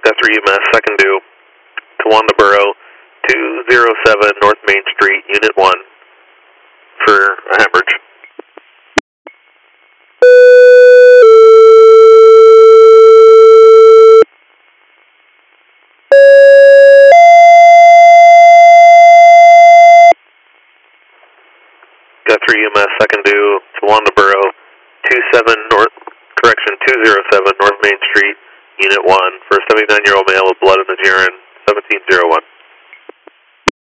3 UMass, second due, Towanda Borough, 207 North Main Street, Unit 1, for a hemorrhage. Got 3 UMass, second due, Towanda Borough, 207 North Main Street, Unit 1, for a 79-year-old male with blood in his urine, 1701.